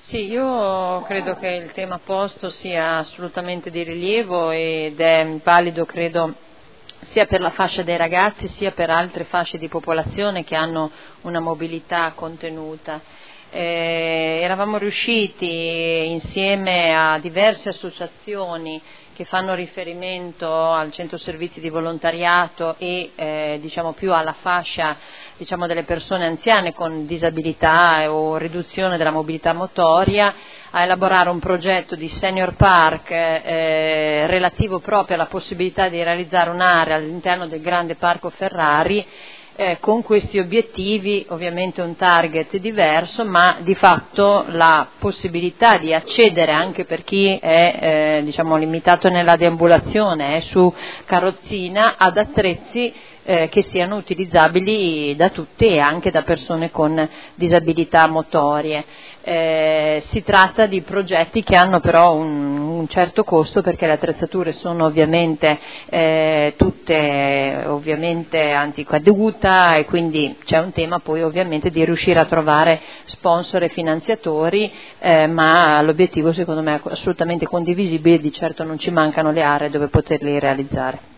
Sì, io credo che il tema posto sia assolutamente di rilievo ed è valido, credo, sia per la fascia dei ragazzi sia per altre fasce di popolazione che hanno una mobilità contenuta. Eravamo riusciti insieme a diverse associazioni che fanno riferimento al centro servizi di volontariato e diciamo più alla fascia diciamo delle persone anziane con disabilità o riduzione della mobilità motoria, a elaborare un progetto di senior park relativo proprio alla possibilità di realizzare un'area all'interno del grande parco Ferrari con questi obiettivi, ovviamente un target diverso, ma di fatto la possibilità di accedere anche per chi è diciamo limitato nella deambulazione, è su carrozzina, ad attrezzi che siano utilizzabili da tutti e anche da persone con disabilità motorie. Si tratta di progetti che hanno però un certo costo, perché le attrezzature sono ovviamente tutte ovviamente anticaduta, e quindi c'è un tema poi ovviamente di riuscire a trovare sponsor e finanziatori, ma l'obiettivo secondo me è assolutamente condivisibile e di certo non ci mancano le aree dove poterli realizzare.